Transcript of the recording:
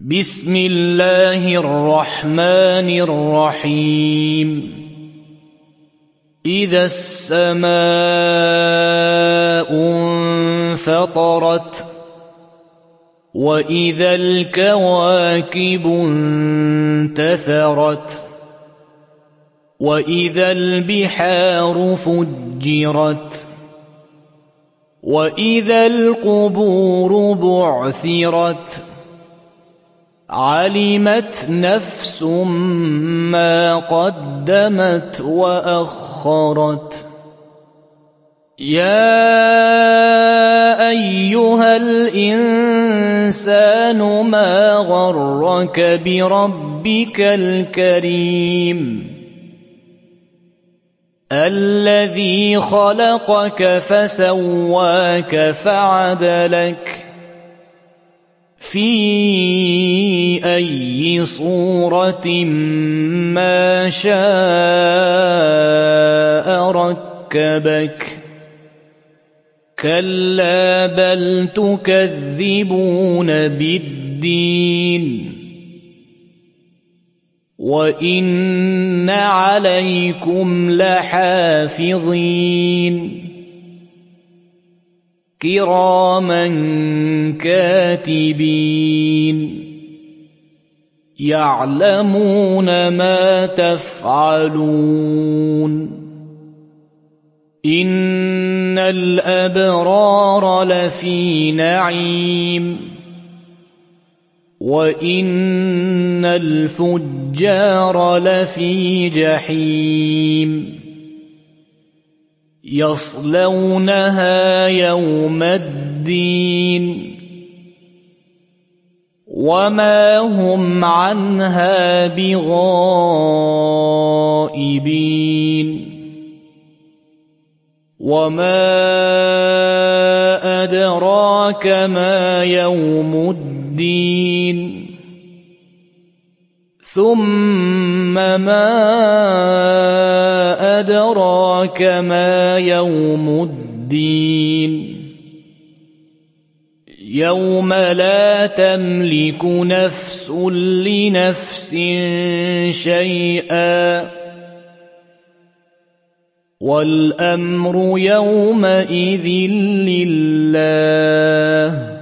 بسم الله الرحمن الرحيم إذا السماء انفطرت وإذا الكواكب انتثرت وإذا البحار فجرت وإذا القبور بعثرت علمت نفس ما قدمت وأخرت يا أيها الإنسان ما غرك بربك الكريم الذي خلقك فسواك فعدلك في أي صورة ما شاء ركبك كلا بل تكذبون بالدين وإن عليكم لحافظين كراما كاتبين يعلمون ما تفعلون إن الأبرار لفي نعيم وإن الفجار لفي جحيم يصلونها يوم الدين وما هم عنها بغائبين وما أدراك ما يوم الدين ثم ما أدراك ما يوم الدين يوم لا تملك نفس لنفس شيئا والأمر يومئذ لله